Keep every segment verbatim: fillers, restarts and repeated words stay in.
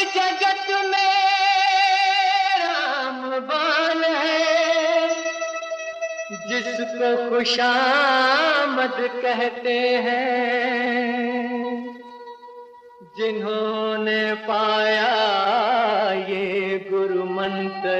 जगत में रामबान है, जिसको खुशामद कहते हैं। जिन्होंने पाया ये गुरु मंत्र,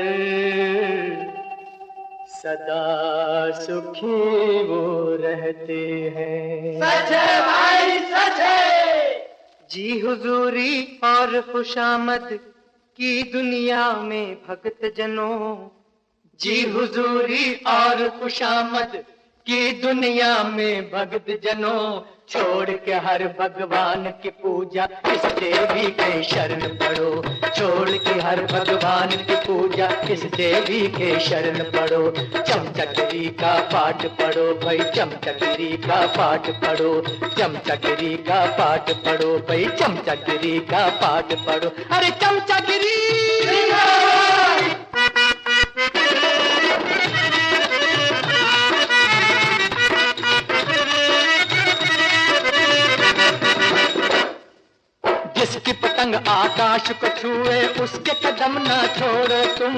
सदा सुखी वो रहते हैं। सच है भाई, सच है। जी हुजूरी और खुशामद की दुनिया में भगत जनों, जी हुजूरी और खुशामद की दुनिया में भगत जनों, छोड़ के हर भगवान की पूजा इस देवी के शरण पड़ो। छोड़ के हर भगवान की पूजा इस देवी के शरण पड़ो। चमचकरी का पाठ पढ़ो भाई, चमचकरी का पाठ पढ़ो। चमचकरी का पाठ पढ़ो भाई, चमचकरी का पाठ पढ़ो। अरे चमचकरी जिसकी पतंग आकाश को छुए उसके कदम ना छोड़ो तुम।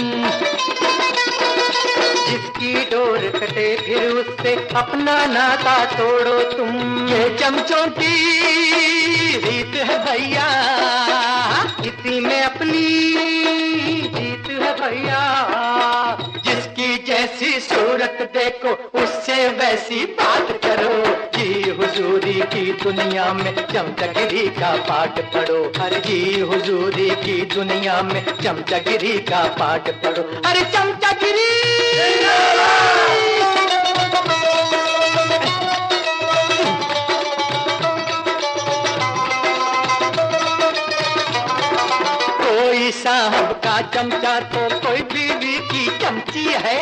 जिसकी डोर कटे फिर उससे अपना नाता तोड़ो तुम। ये चमचों की रीत है भैया, इसी में अपनी जीत है भैया। जिसकी जैसी सूरत देखो उससे वैसी बात करो। जी हुजूरी की दुनिया में चमचगिरी का पाठ पढ़ो। अरे जी हुजूरी की दुनिया में चमचगिरी का पाठ पढ़ो। अरे चमचगिरी कोई साहब का चमचा तो कोई बीवी की चमची है।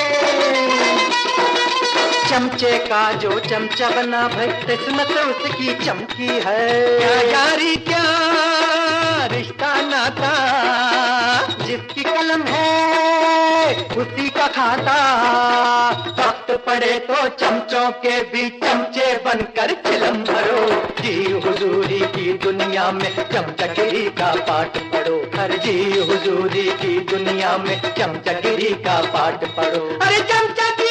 चमचे का जो चमचा बना भाई किस्मत उसकी चमकी है। क्या यारी क्या रिश्ता नाता, जिसकी कलम है उसी का खाता। वक्त पड़े तो चमचों के भी चमचे बनकर चिलम भरो। जी हुजूरी की दुनिया में चमचगिरी का पाठ पढ़ो। हर जी हुजूरी की दुनिया में चमचगिरी का पाठ पढ़ो। अरे चमचगिरी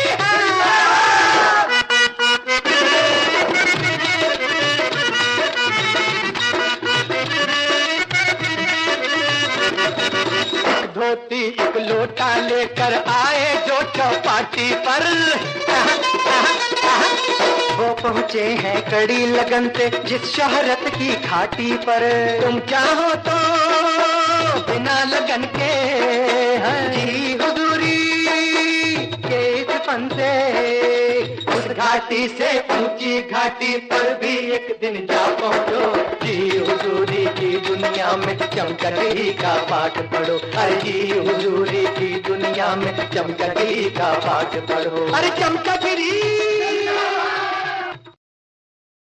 धोती एक लोटा लेकर आए जो चौपाटी पर, वो पहुँचे हैं कड़ी लगन से जिस शोहरत की घाटी पर। तुम चाहो तो बिना लगन के हरी हुजूरी के इस फन से उस घाटी से ऊंची घाटी पर भी एक दिन जा पहुँचो। जी हुजूरी की दुनिया में चमचगिरी का पाठ पढ़ो। अरे जी हुजूरी की दुनिया में चमचगिरी का पाठ पढ़ो। अरे चमचगिरी